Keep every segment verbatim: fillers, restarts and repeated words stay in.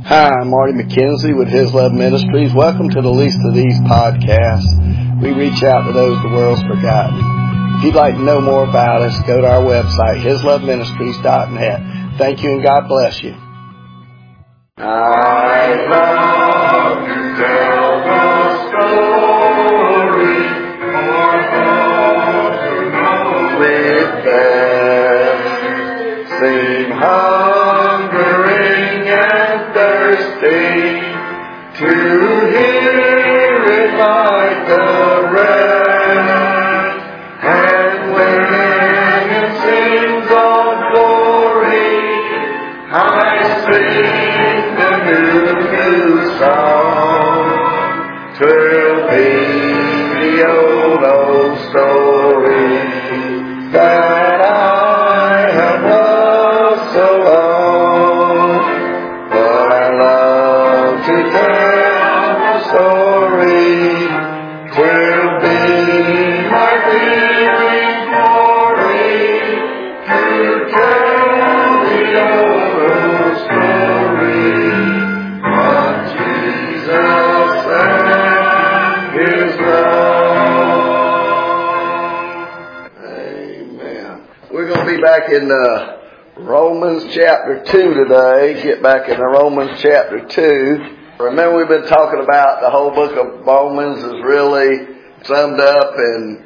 Hi, I'm Marty McKenzie with His Love Ministries. Welcome to the Least of These podcasts. We reach out to those the world's forgotten. If you'd like to know more about us, go to our website, his love ministries dot net. Thank you and God bless you. I love to tell the story for all to know with best. Sing hungering and thirsty to hear it like the rest. And when it sings of glory, I sing the new, new song. 'Twill be the old, old story that I have loved so long. But I love to tell the story. 'Twill be my living glory to tell the old story of Jesus and His love. Amen. We're going to be back in uh, Romans chapter two today. Get back into Romans chapter two. Remember, we've been talking about the whole book of Romans is really summed up in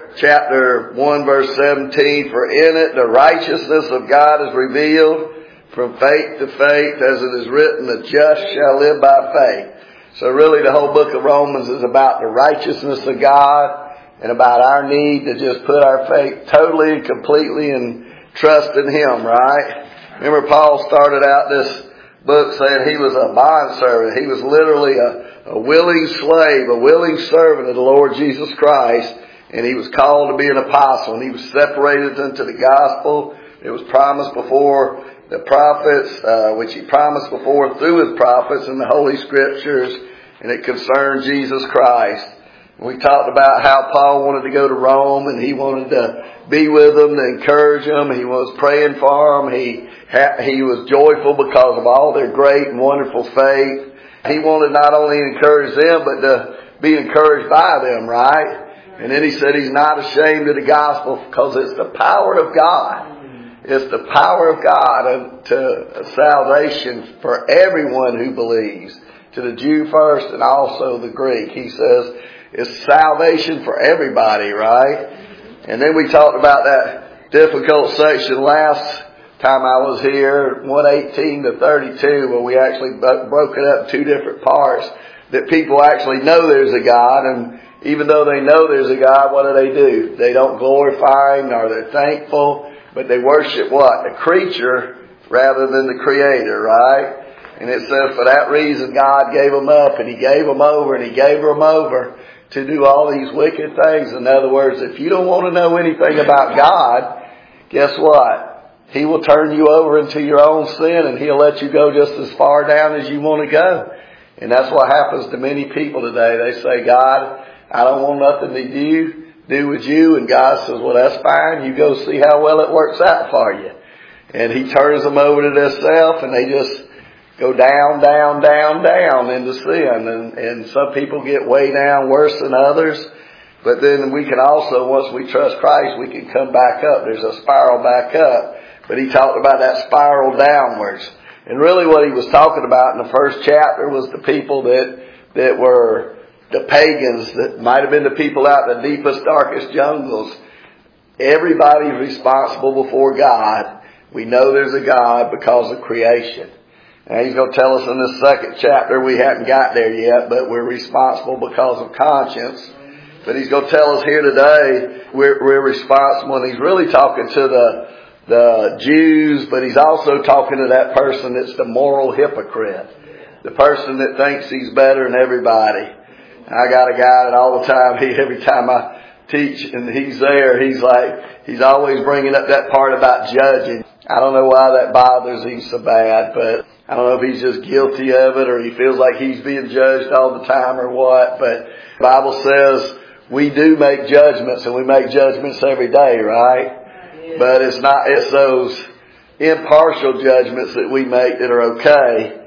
chapter one, verse seventeen. For in it the righteousness of God is revealed from faith to faith, as it is written, the just shall live by faith. So really the whole book of Romans is about the righteousness of God and about our need to just put our faith totally and completely and trust in Him, right? Remember, Paul started out this book saying he was a bondservant. He was literally a, a willing slave, a willing servant of the Lord Jesus Christ. And he was called to be an apostle. And he was separated unto the gospel. It was promised before the prophets, uh, which he promised before through his prophets in the Holy Scriptures. And it concerned Jesus Christ. We talked about how Paul wanted to go to Rome and he wanted to be with them, to encourage them. He was praying for them. He ha- he was joyful because of all their great and wonderful faith. He wanted not only to encourage them, but to be encouraged by them, right? And then he said he's not ashamed of the gospel because it's the power of God. It's the power of God to salvation for everyone who believes. To the Jew first and also the Greek. He says it's salvation for everybody, right? And then we talked about that difficult section last time I was here, one eighteen to thirty-two, where we actually broke it up in two different parts. That people actually know there's a God, and even though they know there's a God, what do they do? They don't glorify Him, nor they're thankful, but they worship what? The creature rather than the Creator, right? And it says for that reason God gave them up, and He gave them over, and He gave them over to do all these wicked things. In other words, if you don't want to know anything about God, guess what? He will turn you over into your own sin, and He'll let you go just as far down as you want to go. And that's what happens to many people today. They say, God, I don't want nothing to do, do with you. And God says, well, that's fine. You go see how well it works out for you. And He turns them over to themselves, and they just go down, down, down, down into sin. And, and some people get way down worse than others. But then we can also, once we trust Christ, we can come back up. There's a spiral back up. But he talked about that spiral downwards. And really what he was talking about in the first chapter was the people that, that were the pagans, that might have been the people out in the deepest, darkest jungles. Everybody's responsible before God. We know there's a God because of creation. And he's going to tell us in this second chapter, we haven't got there yet, but we're responsible because of conscience. But he's going to tell us here today, we're, we're responsible, and he's really talking to the the Jews, but he's also talking to that person that's the moral hypocrite. The person that thinks he's better than everybody. I got a guy that all the time, he every time I teach and he's there, he's like, he's always bringing up that part about judging. I don't know why that bothers him so bad, but I don't know if he's just guilty of it or he feels like he's being judged all the time or what. But the Bible says we do make judgments, and we make judgments every day, right? But it's not, it's those impartial judgments that we make that are okay.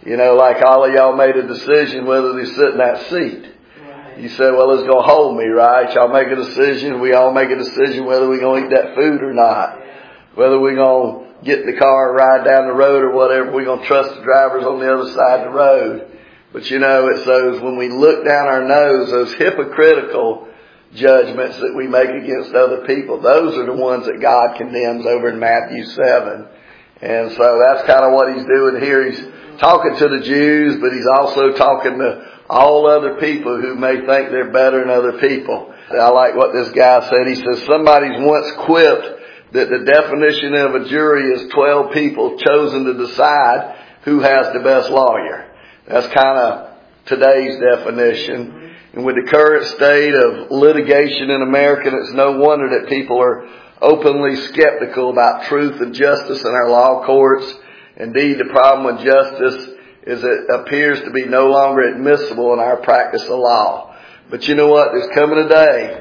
You know, like all of y'all made a decision whether they sit in that seat. Right. You said, well, it's going to hold me, right? Y'all make a decision. We all make a decision whether we're going to eat that food or not. Whether we're going to get in the car and ride down the road or whatever. We're going to trust the drivers on the other side of the road. But you know, it's those, when we look down our nose, those hypocritical judgments that we make against other people, those are the ones that God condemns over in Matthew seven. And so that's kind of what he's doing here. He's talking to the Jews, but he's also talking to all other people who may think they're better than other people. I like what this guy said. He says, somebody's once quipped that the definition of a jury is twelve people chosen to decide who has the best lawyer. That's kind of today's definition. And with the current state of litigation in America, it's no wonder that people are openly skeptical about truth and justice in our law courts. Indeed, the problem with justice is it appears to be no longer admissible in our practice of law. But you know what? There's coming a day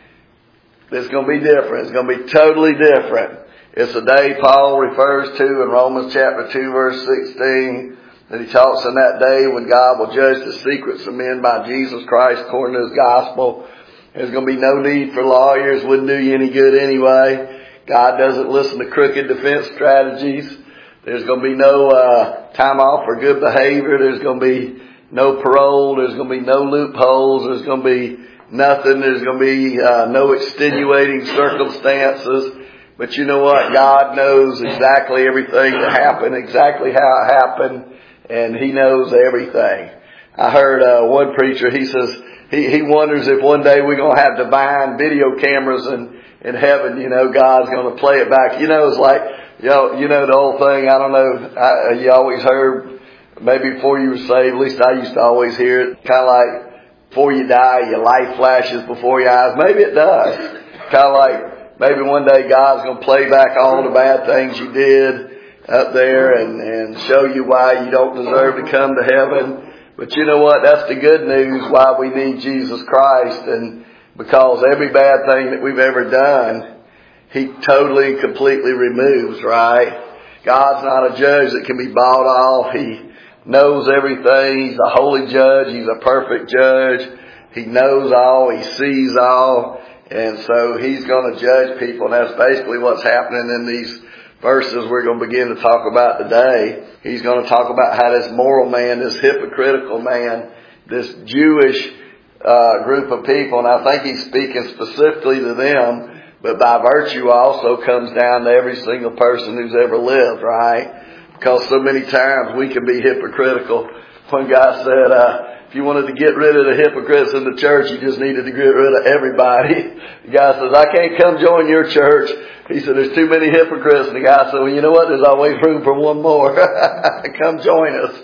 that's going to be different. It's going to be totally different. It's a day Paul refers to in Romans chapter two, verse sixteen, that he talks on that day when God will judge the secrets of men by Jesus Christ according to his gospel. There's going to be no need for lawyers. Wouldn't do you any good anyway. God doesn't listen to crooked defense strategies. There's going to be no uh, time off for good behavior. There's going to be no parole. There's going to be no loopholes. There's going to be nothing. There's going to be uh, no extenuating circumstances. But you know what? God knows exactly everything that happened, exactly how it happened, and he knows everything. I heard uh, one preacher, he says, he, he wonders if one day we're going to have divine video cameras in, in heaven. You know, God's going to play it back. You know, it's like, you know, you know the old thing, I don't know, I, you always heard, maybe before you were saved, at least I used to always hear it, kind of like, before you die, your life flashes before your eyes. Maybe it does. Kind of like, maybe one day God's going to play back all the bad things you did up there and, and show you why you don't deserve to come to heaven. But you know what? That's the good news why we need Jesus Christ. And because every bad thing that we've ever done, he totally and completely removes, right? God's not a judge that can be bought off. He knows everything. He's a holy judge. He's a perfect judge. He knows all. He sees all. And so he's going to judge people. And that's basically what's happening in these verses we're going to begin to talk about today. He's going to talk about how this moral man, this hypocritical man, this Jewish uh, group of people, and I think he's speaking specifically to them, but by virtue also comes down to every single person who's ever lived, right? Because so many times we can be hypocritical. One guy said, uh, if you wanted to get rid of the hypocrites in the church, you just needed to get rid of everybody. The guy says, I can't come join your church. He said, there's too many hypocrites. And the guy said, well, you know what? There's always room for one more. Come join us.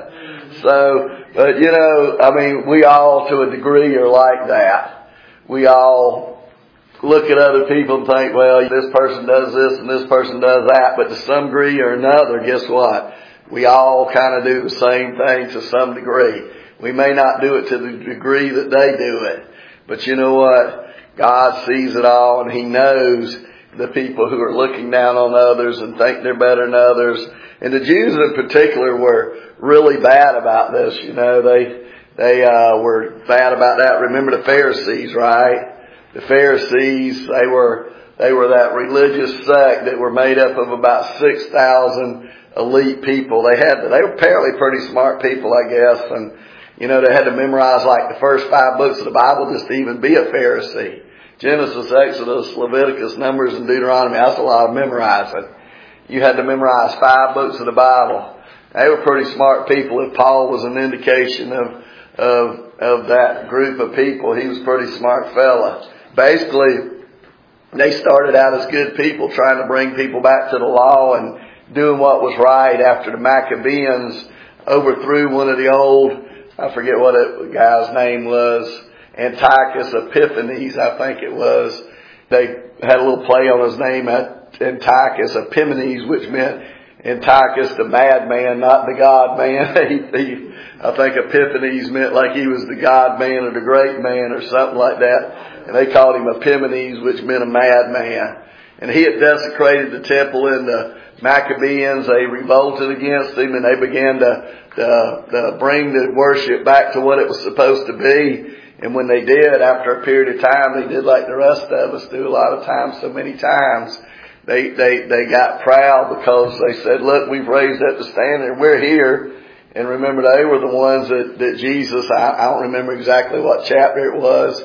So, but you know, I mean, we all to a degree are like that. We all look at other people and think, well, this person does this and this person does that. But to some degree or another, guess what? We all kind of do the same thing to some degree. We may not do it to the degree that they do it. But you know what? God sees it all, and he knows the people who are looking down on others and think they're better than others. And the Jews in particular were really bad about this. You know, they they uh, were bad about that. Remember the Pharisees, right? The Pharisees, they were they were that religious sect that were made up of about six thousand elite people. They had they were apparently pretty smart people, I guess, and you know they had to memorize like the first five books of the Bible just to even be a Pharisee. Genesis, Exodus, Leviticus, Numbers, and Deuteronomy. That's a lot of memorizing. You had to memorize five books of the Bible. They were pretty smart people. If Paul was an indication of of of that group of people, he was a pretty smart fella. Basically, they started out as good people trying to bring people back to the law and doing what was right after the Maccabees overthrew one of the old, I forget what the guy's name was, Antiochus Epiphanes, I think it was. They had a little play on his name, Antiochus Epiphanes, which meant Antiochus the madman, not the God man. he, he, I think Epiphanes meant like he was the God man or the great man or something like that. And they called him Epimanes, which meant a madman. And he had desecrated the temple in the Maccabees, they revolted against him, and they began to, to, to bring the worship back to what it was supposed to be. And when they did, after a period of time, they did like the rest of us do a lot of times, so many times. They, they, they got proud because they said, look, we've raised up the standard, we're here. And remember, they were the ones that, that Jesus, I, I don't remember exactly what chapter it was,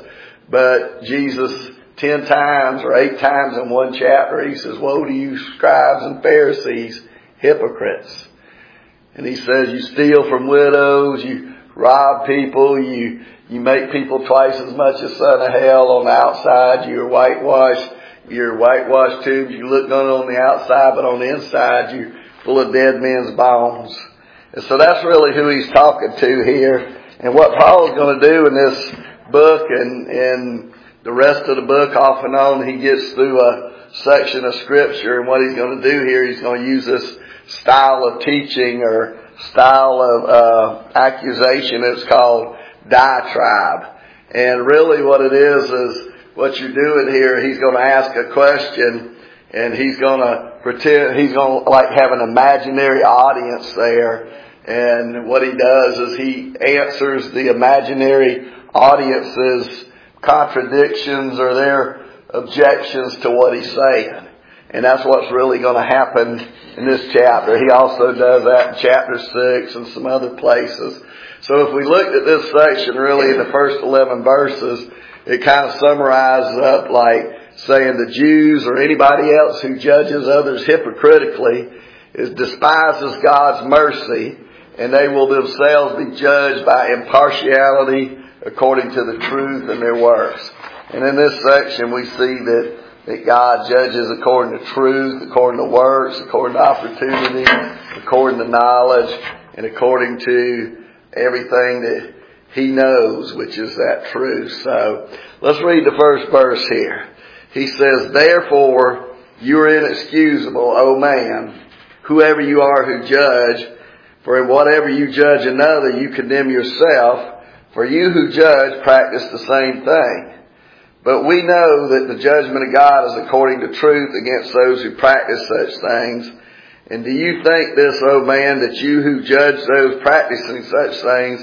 but Jesus, ten times or eight times in one chapter, he says, woe to you scribes and Pharisees, hypocrites. And he says, you steal from widows, you rob people, you, you make people twice as much as son of hell on the outside, you're whitewashed, you're whitewashed tombs, you look good on the outside, but on the inside you're full of dead men's bones. And so that's really who he's talking to here. And what Paul's going to do in this book and, and the rest of the book off and on, he gets through a section of scripture, and what he's going to do here, he's going to use this style of teaching or style of uh, accusation. It's called diatribe. And really what it is is what you're doing here, he's going to ask a question, and he's going to pretend, he's going to like have an imaginary audience there. And what he does is he answers the imaginary audience's contradictions or their objections to what he's saying. And that's what's really going to happen in this chapter. He also does that in chapter six and some other places. So if we looked at this section really in the first eleven verses, it kind of summarizes up like saying the Jews or anybody else who judges others hypocritically is despises God's mercy, and they will themselves be judged by impartiality according to the truth in their works. And in this section we see that, that God judges according to truth, according to works, according to opportunity, according to knowledge, and according to everything that He knows, which is that truth. So let's read the first verse here. He says, therefore you are inexcusable, O man, whoever you are who judge, for in whatever you judge another, you condemn yourself. For you who judge practice the same thing. But we know that the judgment of God is according to truth against those who practice such things. And do you think this, O man, that you who judge those practicing such things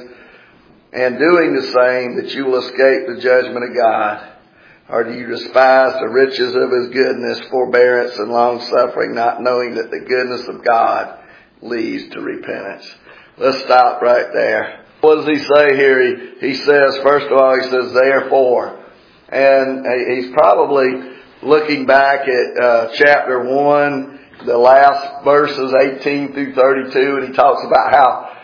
and doing the same, that you will escape the judgment of God? Or do you despise the riches of His goodness, forbearance, and long-suffering, not knowing that the goodness of God leads to repentance? Let's stop right there. What does he say here? He, he says, first of all, he says, therefore. And he's probably looking back at uh, chapter one, the last verses, eighteen through thirty-two, and he talks about how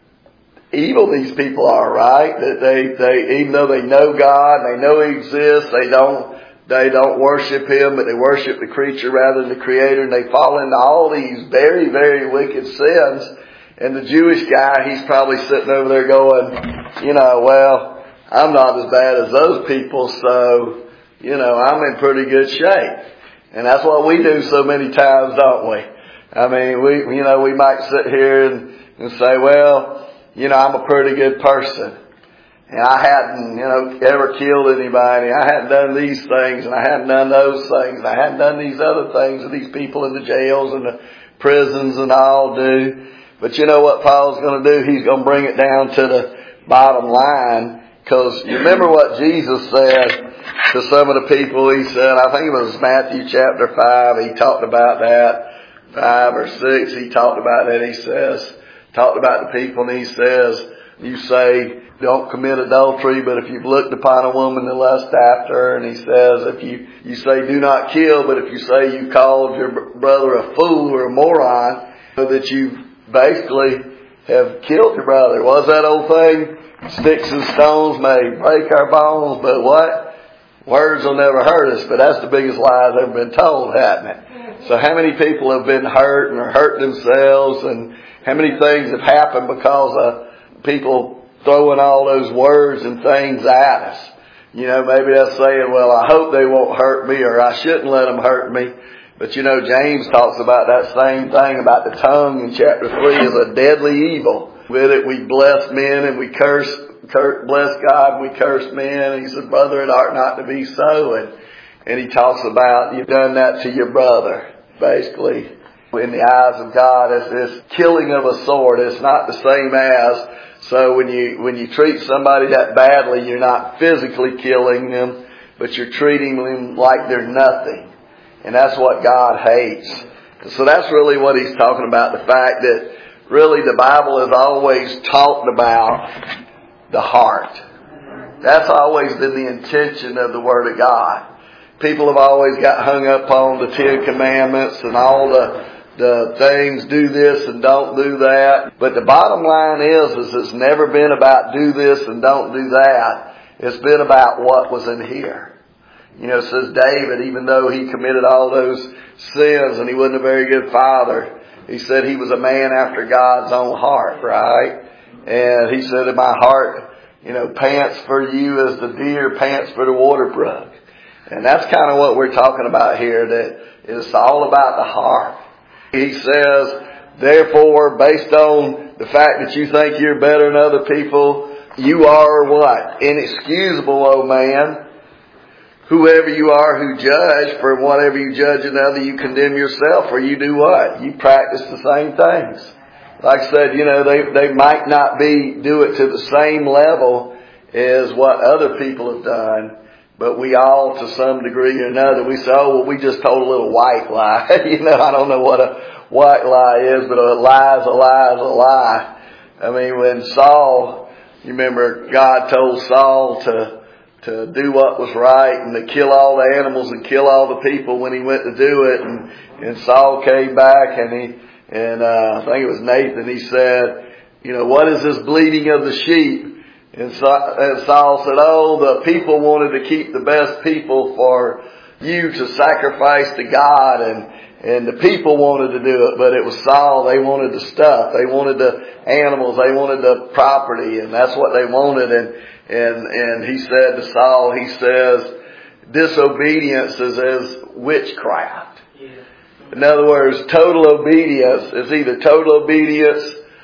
evil these people are, right? That they, they, even though they know God, they know He exists, they don't, they don't worship Him, but they worship the creature rather than the Creator, and they fall into all these very, very wicked sins. And the Jewish guy, he's probably sitting over there going, you know, well, I'm not as bad as those people, so, you know, I'm in pretty good shape. And that's what we do so many times, don't we? I mean, we, you know, we might sit here and, and say, well, you know, I'm a pretty good person. And I hadn't, you know, ever killed anybody. I hadn't done these things, and I hadn't done those things. And I hadn't done these other things that these people in the jails and the prisons and all do. But you know what Paul's going to do? He's going to bring it down to the bottom line. Because you remember what Jesus said to some of the people. He said, I think it was Matthew chapter five, he talked about that. Five or six, he talked about that. He says, talked about the people, and he says, you say, don't commit adultery, but if you've looked upon a woman to lust after her, and he says, if you, you say do not kill, but if you say you called your brother a fool or a moron, so that you basically have killed your brother. What's that old thing? Sticks and stones may break our bones, but what? Words will never hurt us. But that's the biggest lie that's ever been told, hasn't it? So how many people have been hurt and are hurting themselves, and how many things have happened because of people throwing all those words and things at us? You know, maybe they're saying, well, I hope they won't hurt me, or I shouldn't let them hurt me. But you know, James talks about that same thing about the tongue in chapter three is a deadly evil. With it we bless men and we curse, curse bless God and we curse men. And he said, brother, it ought not to be so. And, and he talks about you've done that to your brother. Basically, in the eyes of God. It's this killing of a sword. It's not the same as, so when you, when you treat somebody that badly, you're not physically killing them, but you're treating them like they're nothing. And that's what God hates. So that's really what he's talking about, the fact that really the Bible has always talked about the heart. That's always been the intention of the Word of God. People have always got hung up on the Ten Commandments and all the, the things, do this and don't do that. But the bottom line is, is it's never been about do this and don't do that. It's been about what was in here. You know, it says David, even though he committed all those sins and he wasn't a very good father, he said he was a man after God's own heart, right? And he said, in my heart, you know, pants for you as the deer pants for the water brook. And that's kind of what we're talking about here, that it's all about the heart. He says, therefore, based on the fact that you think you're better than other people, you are what? Inexcusable, O man. Whoever you are who judge, for whatever you judge another, you condemn yourself, or you do what? You practice the same things. Like I said, you know, they, they might not be, do it to the same level as what other people have done, but we all, to some degree or another, we say, oh, well, we just told a little white lie. You know, I don't know what a white lie is, but a lie is a lie is a lie. I mean, when Saul, you remember God told Saul to to do what was right and to kill all the animals and kill all the people when he went to do it. And, and Saul came back and he, and, uh, I think it was Nathan, he said, you know, what is this bleating of the sheep? And, Saul, and Saul said, oh, the people wanted to keep the best people for you to sacrifice to God, and, and the people wanted to do it, but it was Saul. They wanted the stuff. They wanted the animals. They wanted the property, and that's what they wanted. And, And, and he said to Saul, he says, disobedience is as witchcraft. Yeah. In other words, total obedience is either total obedience,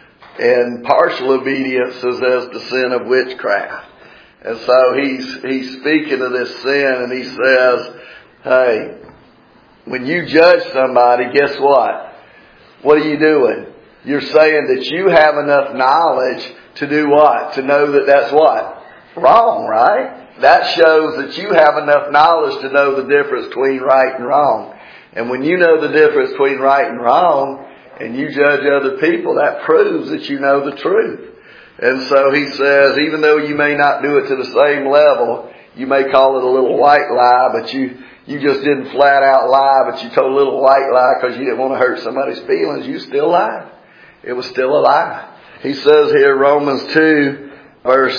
and partial obedience is as the sin of witchcraft. And so he's, he's speaking of this sin, and he says, hey, when you judge somebody, guess what? What are you doing? You're saying that you have enough knowledge to do what? To know that that's what? Wrong, right? That shows that you have enough knowledge to know the difference between right and wrong. And when you know the difference between right and wrong, and you judge other people, that proves that you know the truth. And so he says, even though you may not do it to the same level, you may call it a little white lie, but you, you just didn't flat out lie, but you told a little white lie because you didn't want to hurt somebody's feelings. You still lied. It was still a lie. He says here, Romans two, verse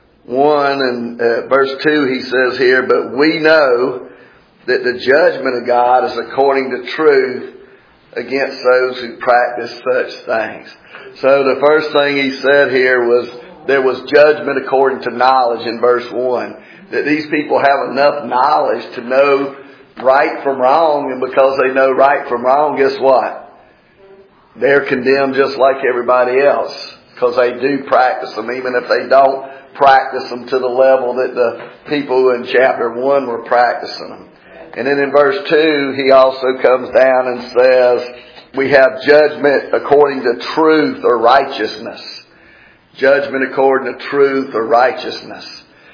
one and uh, verse two, he says here, but we know that the judgment of God is according to truth against those who practice such things. So the first thing he said here was there was judgment according to knowledge in verse one. That these people have enough knowledge to know right from wrong, and because they know right from wrong, guess what? They're condemned just like everybody else, because they do practice them, even if they don't practice them to the level that the people in chapter one were practicing them. And then in verse two, he also comes down and says, we have judgment according to truth or righteousness. Judgment according to truth or righteousness.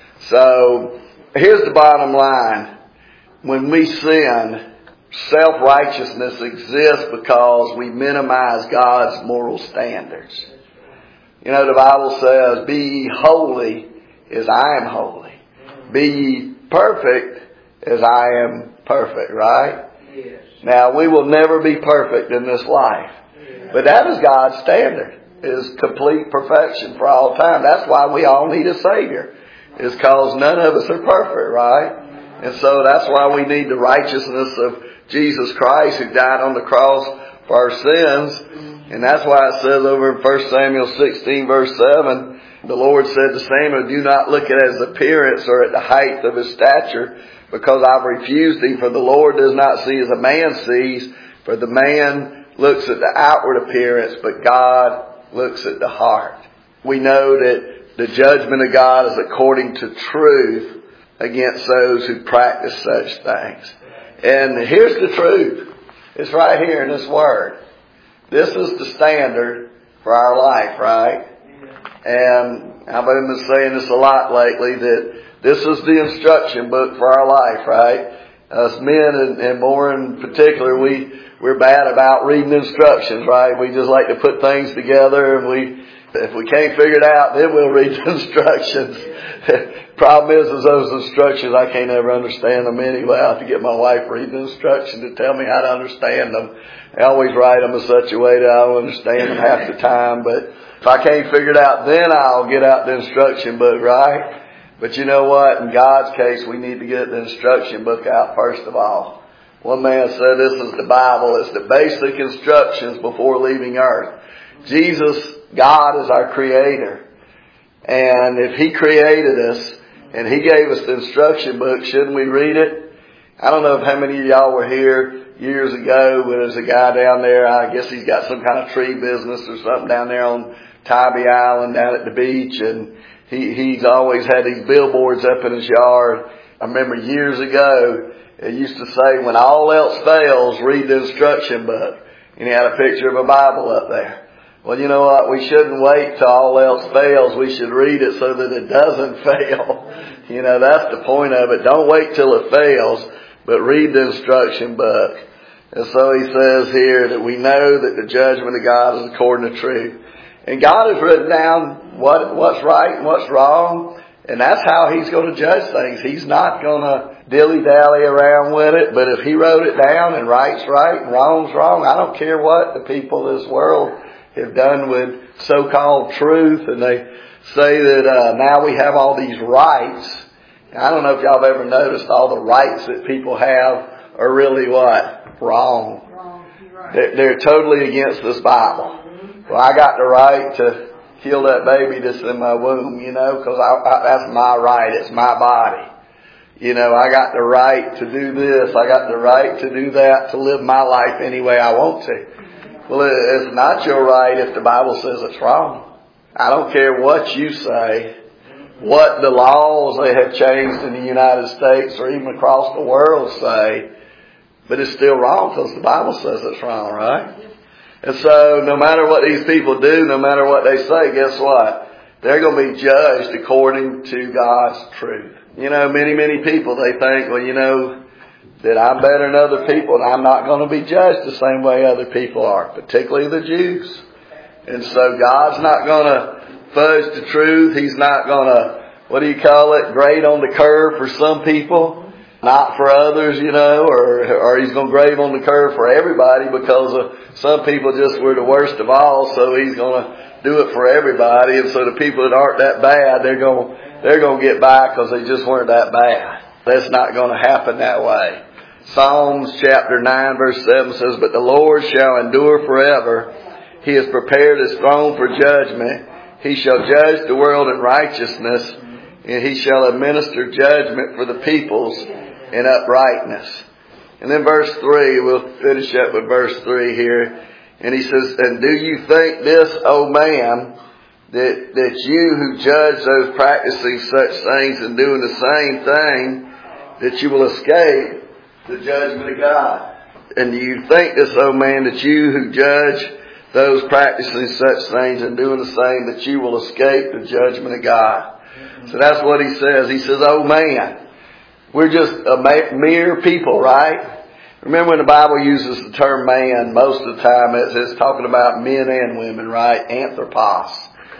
So, here's the bottom line. When we sin, self-righteousness exists because we minimize God's moral standards. You know, the Bible says, be ye holy as I am holy. Be ye perfect as I am perfect, right? Yes. Now, we will never be perfect in this life. Yes. But that is God's standard, is complete perfection for all time. That's why we all need a Savior. It's because none of us are perfect, right? And so that's why we need the righteousness of Jesus Christ, who died on the cross for our sins. And that's why it says over in First Samuel sixteen verse seven, the Lord said to Samuel, do not look at his appearance or at the height of his stature, because I've refused thee. For the Lord does not see as a man sees, for the man looks at the outward appearance, but God looks at the heart. We know that the judgment of God is according to truth against those who practice such things. And here's the truth. It's right here in this Word. This is the standard for our life, right? And I've been saying this a lot lately, that this is the instruction book for our life, right? Us men, and, and more in particular, we, we're bad about reading instructions, right? We just like to put things together, and we, if we can't figure it out, then we'll read the instructions. Problem is, is those instructions, I can't ever understand them anyway. I have to get my wife to read the instructions to tell me how to understand them. I always write them in such a way that I don't understand them half the time, but if I can't figure it out, then I'll get out the instruction book, right? But you know what? In God's case, we need to get the instruction book out first of all. One man said this is the Bible. It's the basic instructions before leaving earth. Jesus, God, is our Creator. And if He created us and He gave us the instruction book, shouldn't we read it? I don't know if how many of y'all were here years ago when there's a guy down there. I guess he's got some kind of tree business or something down there on Tybee Island down at the beach, and he, he's always had these billboards up in his yard. I remember years ago, it used to say, when all else fails, read the instruction book. And he had a picture of a Bible up there. Well, you know what? We shouldn't wait till all else fails. We should read it so that it doesn't fail. You know, that's the point of it. Don't wait till it fails, but read the instruction book. And so he says here that we know that the judgment of God is according to truth. And God has written down what what's right and what's wrong. And that's how He's going to judge things. He's not going to dilly-dally around with it. But if He wrote it down and right's right and wrong's wrong, I don't care what the people of this world have done with so-called truth. And they say that uh, now we have all these rights. I don't know if y'all have ever noticed all the rights that people have are really what? Wrong. Wrong. Right. They're, they're totally against this Bible. Well, I got the right to kill that baby that's in my womb, you know, because I, I, that's my right. It's my body. You know, I got the right to do this. I got the right to do that, to live my life any way I want to. Well, it's not your right if the Bible says it's wrong. I don't care what you say, what the laws they have changed in the United States or even across the world say, but it's still wrong because the Bible says it's wrong, right? And so no matter what these people do, no matter what they say, guess what? They're going to be judged according to God's truth. You know, many, many people, they think, well, you know, that I'm better than other people and I'm not going to be judged the same way other people are, particularly the Jews. And so God's not going to fudge the truth. He's not going to, what do you call it, grade on the curve for some people. Not for others, you know, or, or He's going to grade on the curve for everybody because uh, some people just were the worst of all, so He's going to do it for everybody. And so the people that aren't that bad, they're going they're going to get by because they just weren't that bad. That's not going to happen that way. Psalms chapter nine verse seven says, but the Lord shall endure forever. He has prepared His throne for judgment. He shall judge the world in righteousness, and He shall administer judgment for the peoples in uprightness. And then verse three, we'll finish up with verse three here. And he says, and do you think this, O man, that, that you who judge those practicing such things and doing the same thing, that you will escape the judgment of God? And do you think this, O man, that you who judge those practicing such things and doing the same, that you will escape the judgment of God? So that's what he says. He says, oh man, we're just a mere people, right? Remember when the Bible uses the term man, most of the time it's, it's talking about men and women, right? Anthropos.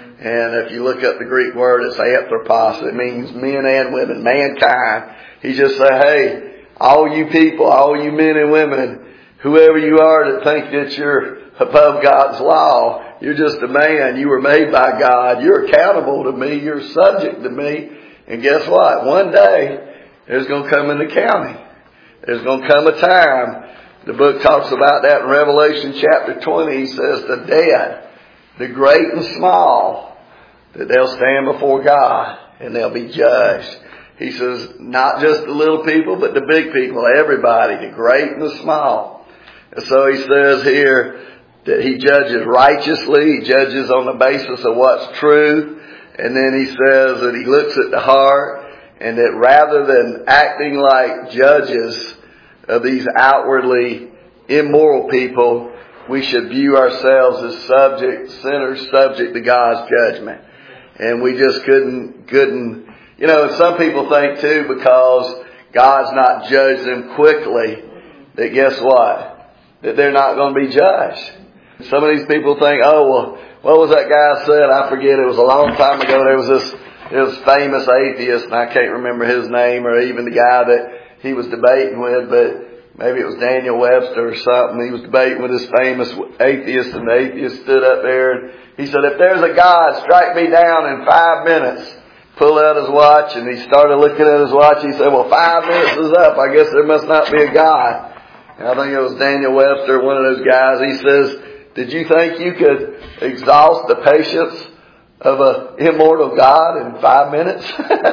And if you look up the Greek word, it's anthropos. It means men and women, mankind. He just say, hey, all you people, all you men and women, whoever you are that think that you're above God's law, you're just a man. You were made by God. You're accountable to me. You're subject to me. And guess what? One day, there's going to come an accounting. There's going to come a time. The book talks about that in Revelation chapter twenty. He says the dead, the great and small, that they'll stand before God and they'll be judged. He says not just the little people, but the big people, everybody, the great and the small. And so he says here that He judges righteously. He judges on the basis of what's true. And then he says that He looks at the heart, and that rather than acting like judges of these outwardly immoral people, we should view ourselves as subject, sinners subject to God's judgment. And we just couldn't, couldn't, you know, some people think too, because God's not judged them quickly, that guess what? That they're not going to be judged. Some of these people think, oh, well, what was that guy said? I forget. It was a long time ago. There was this, there was famous atheist, and I can't remember his name, or even the guy that he was debating with, but maybe it was Daniel Webster or something. He was debating with this famous atheist, and the atheist stood up there and he said, if there's a God, strike me down in five minutes. Pulled out his watch, and he started looking at his watch. He said, well, five minutes is up. I guess there must not be a God. And I think it was Daniel Webster, one of those guys. He says, did you think you could exhaust the patience of an immortal God in five minutes?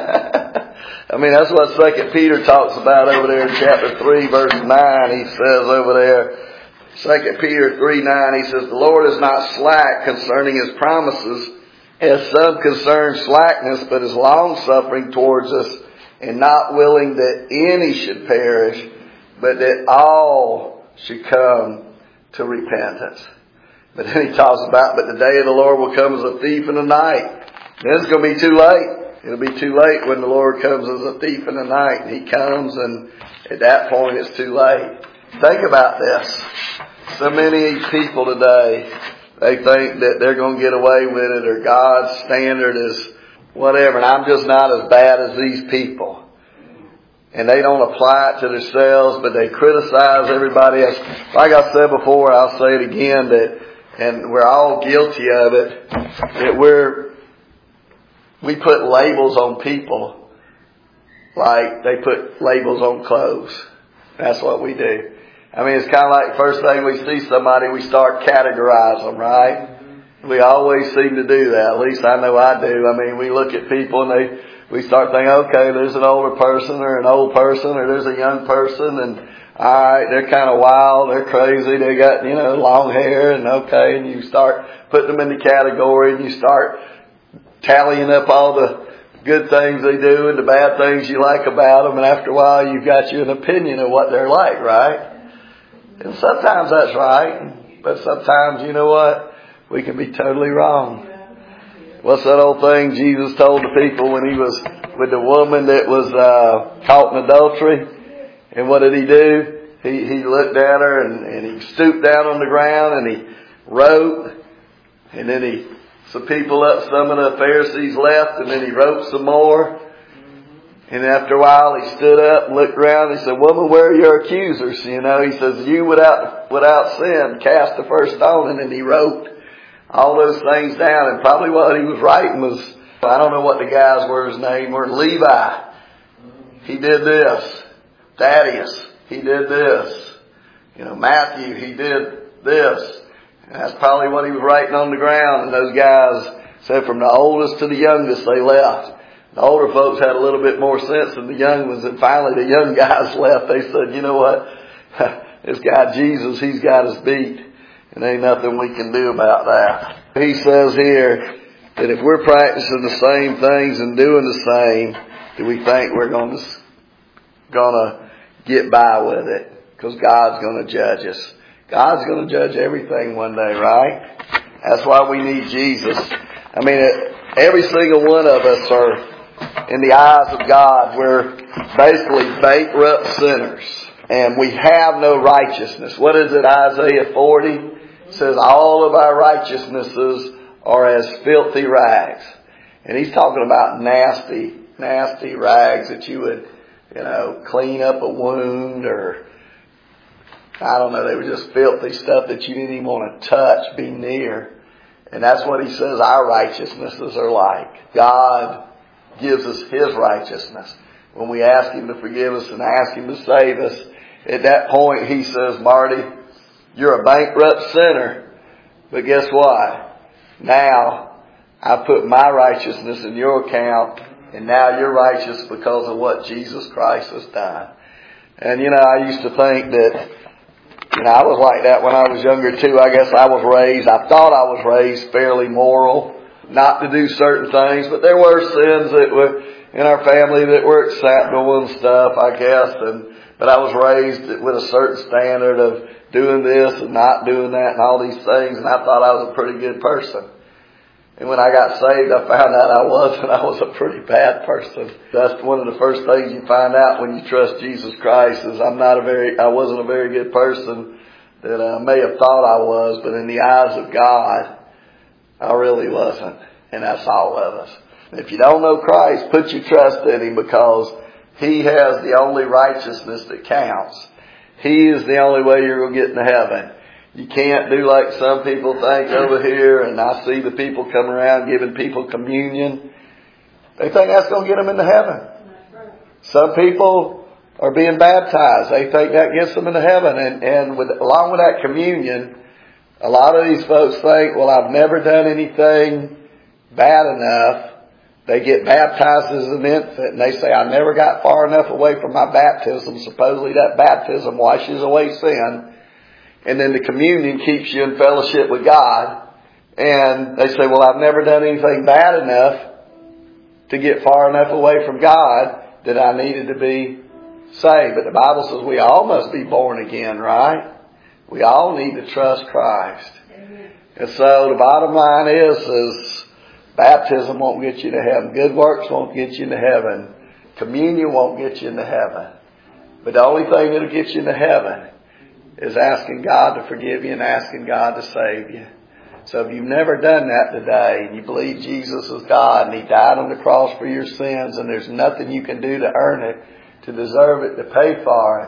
I mean, that's what Second Peter talks about over there in chapter three, verse nine. He says over there, Second Peter three nine, he says, the Lord is not slack concerning His promises, as some concern slackness, but is long-suffering towards us, and not willing that any should perish, but that all should come to repentance. But then he talks about, but the day of the Lord will come as a thief in the night. Then it's going to be too late. It'll be too late when the Lord comes as a thief in the night. And He comes, and at that point it's too late. Think about this. So many people today, they think that they're going to get away with it, or God's standard is whatever. And I'm just not as bad as these people. And they don't apply it to themselves, but they criticize everybody else. Like I said before, I'll say it again, that, and we're all guilty of it, that we're, we put labels on people like they put labels on clothes. That's what we do. I mean, it's kind of like the first thing we see somebody, we start categorize them, right? We always seem to do that. At least I know I do. I mean, we look at people and they, we start thinking, okay, there's an older person or an old person, or there's a young person, and alright, they're kind of wild, they're crazy, they got, you know, long hair, and okay, and you start putting them in the category, and you start tallying up all the good things they do and the bad things you like about them, and after a while you've got you an opinion of what they're like, right? And sometimes that's right, but sometimes, you know what, we can be totally wrong. What's that old thing Jesus told the people when He was with the woman that was uh, caught in adultery? And what did He do? He, he looked at her, and, and He stooped down on the ground, and He wrote, and then He, some people up, some of the Pharisees left, and then He wrote some more. And after a while He stood up and looked around, and He said, woman, where are your accusers? You know, He says, you without, without sin cast the first stone. And then He wrote all those things down, and probably what He was writing was, I don't know what the guys were, his name were, Levi, he did this. Thaddeus, he did this. You know, Matthew, he did this. And that's probably what he was writing on the ground. And those guys said from the oldest to the youngest, they left. The older folks had a little bit more sense than the young ones, and finally the young guys left. They said, you know what, this guy Jesus, he's got us beat, and ain't nothing we can do about that. He says here that if we're practicing the same things and doing the same, do we think we're going to going to get by with it? Because God's going to judge us. God's going to judge everything one day, right? That's why we need Jesus. I mean, every single one of us are, in the eyes of God, we're basically bankrupt sinners. And we have no righteousness. What is it, Isaiah forty? It says, all of our righteousnesses are as filthy rags. And He's talking about nasty, nasty rags that you would, you know, clean up a wound, or, I don't know, they were just filthy stuff that you didn't even want to touch, be near. And that's what He says our righteousnesses are like. God gives us His righteousness. When we ask Him to forgive us and ask Him to save us, at that point He says, Marty, you're a bankrupt sinner, but guess what? Now, I put my righteousness in your account, and now you're righteous because of what Jesus Christ has done. And you know, I used to think that, you know, I was like that when I was younger too. I guess I was raised, I thought I was raised fairly moral, not to do certain things, but there were sins that were, in our family that were acceptable and stuff, I guess. And but I was raised with a certain standard of doing this and not doing that and all these things, and I thought I was a pretty good person. And when I got saved, I found out I wasn't. I was a pretty bad person. That's one of the first things you find out when you trust Jesus Christ is I'm not a very, I wasn't a very good person that I may have thought I was, but in the eyes of God, I really wasn't. And that's all of us. If you don't know Christ, put your trust in Him because He has the only righteousness that counts. He is the only way you're going to get into heaven. You can't do like some people think over here, and I see the people come around giving people communion. They think that's going to get them into heaven. Some people are being baptized. They think that gets them into heaven. And, and with, along with that communion, a lot of these folks think, well, I've never done anything bad enough. They get baptized as an infant, and they say, I never got far enough away from my baptism. Supposedly that baptism washes away sin. And then the communion keeps you in fellowship with God. And they say, well, I've never done anything bad enough to get far enough away from God that I needed to be saved. But the Bible says we all must be born again, right? We all need to trust Christ. Amen. And so the bottom line is, is baptism won't get you to heaven. Good works won't get you into heaven. Communion won't get you into heaven. But the only thing that'll get you into heaven is asking God to forgive you and asking God to save you. So if you've never done that today and you believe Jesus is God and He died on the cross for your sins and there's nothing you can do to earn it, to deserve it, to pay for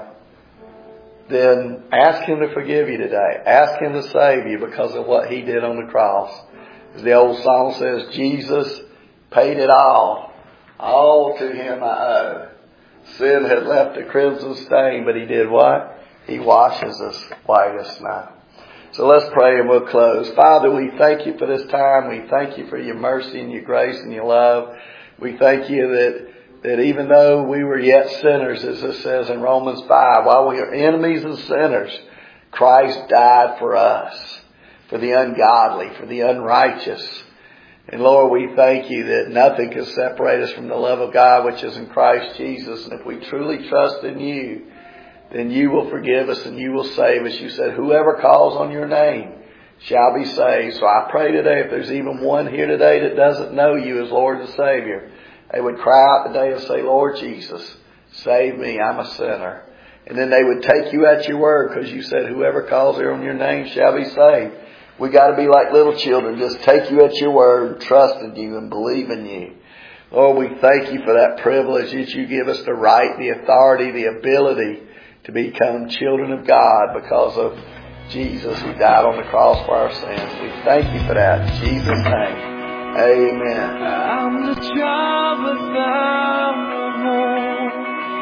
it, then ask Him to forgive you today. Ask Him to save you because of what He did on the cross. As the old song says, Jesus paid it all. All to Him I owe. Sin had left a crimson stain, but He did what? He washes us white as snow. So let's pray and we'll close. Father, we thank You for this time. We thank You for Your mercy and Your grace and Your love. We thank You that, that even though we were yet sinners, as it says in Romans five, while we are enemies and sinners, Christ died for us, for the ungodly, for the unrighteous. And Lord, we thank You that nothing can separate us from the love of God which is in Christ Jesus. And if we truly trust in You, then You will forgive us and You will save us. You said, whoever calls on Your name shall be saved. So I pray today, if there's even one here today that doesn't know You as Lord and Savior, they would cry out today and say, Lord Jesus, save me, I'm a sinner. And then they would take You at Your word because You said, whoever calls on Your name shall be saved. We got to be like little children, just take You at Your word, trust in You and believe in You. Lord, we thank You for that privilege that You give us the right, the authority, the ability to become children of God because of Jesus who died on the cross for our sins. We thank You for that. In Jesus' name, amen. I'm the child without a home.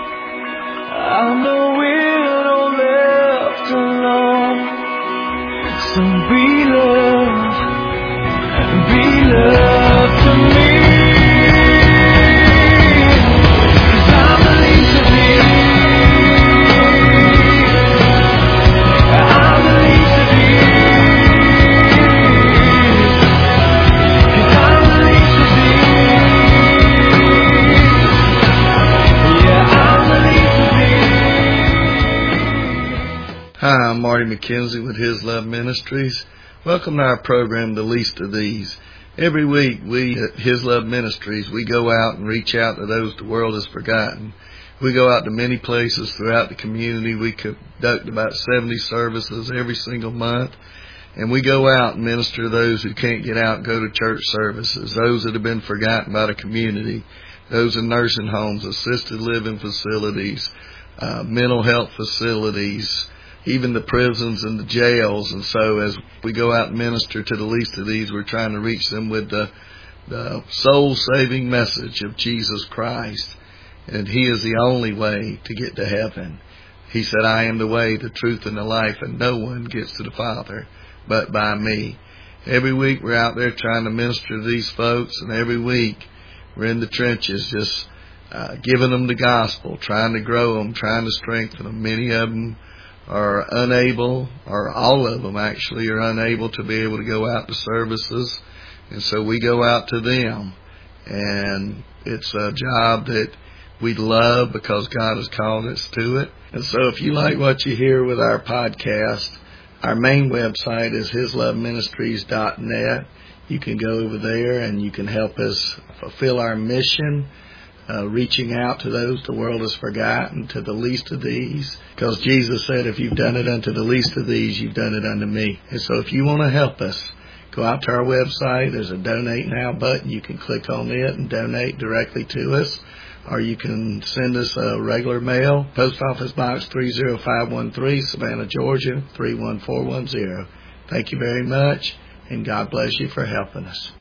I'm the widow left alone. So be loved, be loved to me. Hi, I'm Marty McKenzie with His Love Ministries. Welcome to our program, The Least of These. Every week we at His Love Ministries, we go out and reach out to those the world has forgotten. We go out to many places throughout the community. We conduct about seventy services every single month. And we go out and minister to those who can't get out and go to church services, those that have been forgotten by the community, those in nursing homes, assisted living facilities, uh, mental health facilities, even the prisons and the jails. And so as we go out and minister to the least of these, we're trying to reach them with the, the soul-saving message of Jesus Christ. And He is the only way to get to heaven. He said, I am the way, the truth, and the life, and no one gets to the Father but by Me. Every week we're out there trying to minister to these folks, and every week we're in the trenches just uh, giving them the gospel, trying to grow them, trying to strengthen them. Many of them are unable, or all of them actually are unable to be able to go out to services. And so we go out to them and it's a job that we love because God has called us to it. And so if you like what you hear with our podcast, our main website is his love ministries dot net. You can go over there and you can help us fulfill our mission, uh, reaching out to those the world has forgotten, to the least of these. Because Jesus said, if you've done it unto the least of these, you've done it unto me. And so if you want to help us, go out to our website. There's a Donate Now button. You can click on it and donate directly to us. Or you can send us a regular mail, Post Office Box three zero five one three, Savannah, Georgia, three one four one zero. Thank you very much, and God bless you for helping us.